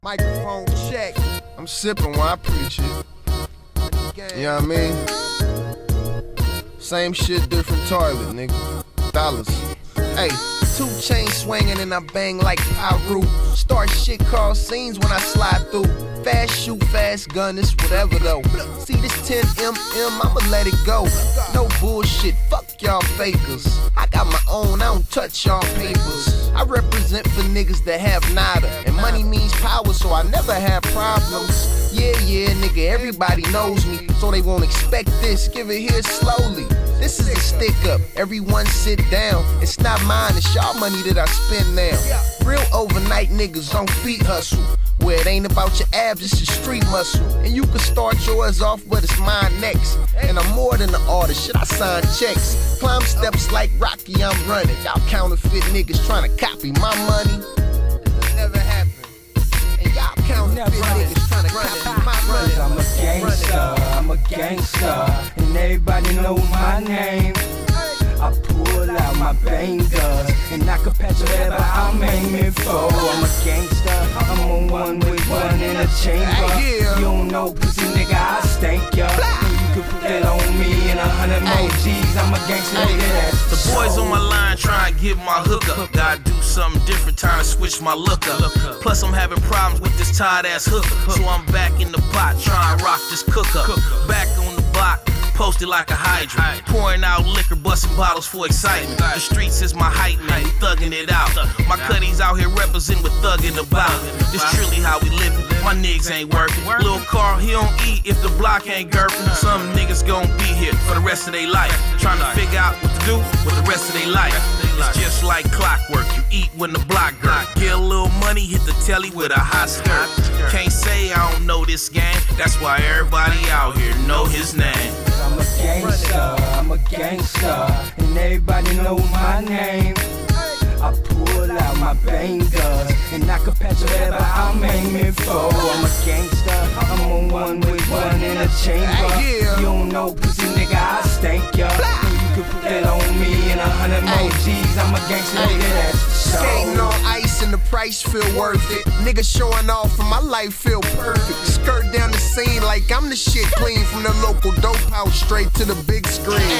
Microphone check. I'm sipping when I preach it. You know what I mean? Same shit, different toilet, nigga. Dollars. Hey, 2 chains swinging and I bang like Pyru. Start shit called scenes when I slide through. Fast shoot, fast gun, it's whatever though. See this 10mm, I'ma let it go. No bullshit, fuck y'all fakers. I got my own, I don't touch y'all papers. I represent for niggas that have nada. And money means power, so I never have problems. Yeah, nigga, everybody knows me, so they won't expect this. Give it here slowly. This is a stick up, everyone sit down. It's not mine, it's y'all money that I spend now. Real overnight niggas on feet hustle, where it ain't about your abs, it's your street muscle. And you can start yours off, but it's mine next. And I'm more than an artist, shit, I sign checks. Climb steps like Rocky, I'm running. Y'all counterfeit niggas trying to copy my money. This never happened. And y'all counterfeit niggas trying to copy my money. I'm a gangster, I'm a gangster, and everybody know my name. I pull out my bangers, and I can patch whatever I'm aiming for. I'm a gangster, I'm on one with one in a chamber. You don't know pussy nigga, I stank ya. You can put that on me and 100 more G's. I'm a gangster nigga, that's the boys on my line trying to get my hook up. Gotta do something different, time to switch my look up. Plus I'm having problems with this tired ass hook, so I'm back in the pot trying to rock this cook up. Back on the block, posted like a hydrant, pouring out liquor, busting bottles for excitement. The streets is my hype man, we thugging it out. My cutties out here representing with thugging about. This truly how we living, my niggas ain't working. Lil' Carl, he don't eat if the block ain't gurping. Some niggas gon' be here for the rest of their life, trying to figure out what to do with the rest of their life. It's just like clockwork, you eat when the block gurk. Get a little money, hit the telly with a hot skirt. Can't say I don't know this game, that's why everybody out here know his name. I'm a gangster, I'm a gangster, and everybody know my name. I pull out my bangers, and I can patch whatever I'm aiming for. I'm a gangster, I'm on one with one in a chamber. You don't know pussy nigga, I stank ya. You can put that on me and 100 more G's. I'm a gangster nigga, that's for sure. Skating on ice and the price feel worth it. Nigga showing off and my life feel perfect. Skirt down the scene like I'm the shit, clean from the local dope house straight to the big screen.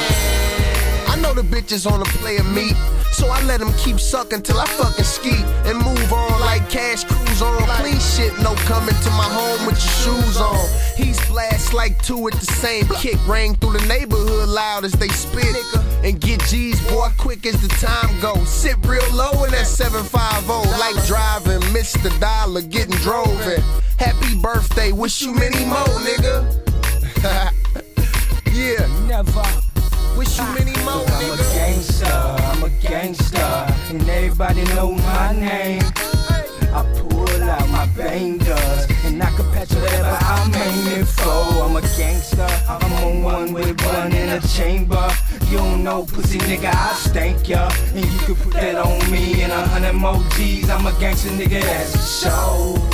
I know the bitches on the player meet, so I let them keep sucking till I fucking skeet and move on like Cash Cruise on. Clean shit, no coming to my home with your shoes on. He's blast like 2 at the same kick, rang through the neighborhood loud as they spit and get G's, boy, quick as the time goes. Sit real low in that 750, like driving Mr. Dollar, getting drove in. Happy birthday, wish you many more, nigga. Yeah, never. Wish you many more, nigga. I'm a gangster, I'm a gangster, and everybody know my name. I pull out my bangers, and I can patch whatever I'm aiming for. I'm a gangster, I'm on one with one in a chamber. You don't know pussy nigga, I stank ya. And you can put that on me and 100 more G's. I'm a gangster nigga, that's for sure.